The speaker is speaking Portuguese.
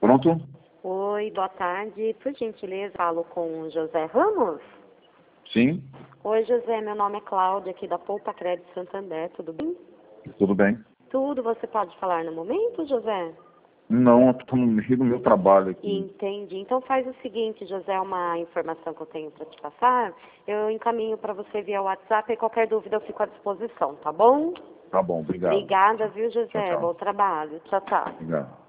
Pronto? Oi, boa tarde. Por gentileza, falo com o José Ramos? Sim, Oi, José, meu nome é Cláudia, aqui da Poupa Crédito Santander, tudo bem? tudo bem. Tudo, você pode falar no momento, José? Não, eu estou no meio do meu trabalho aqui. Entendi. Então faz o seguinte, José, uma informação que eu tenho para te passar. Eu encaminho para você via WhatsApp e qualquer dúvida eu fico à disposição, tá bom? Tá bom, obrigado. Obrigada, viu, Tchau, José? tchau. Bom trabalho. Tchau, tchau. Obrigado.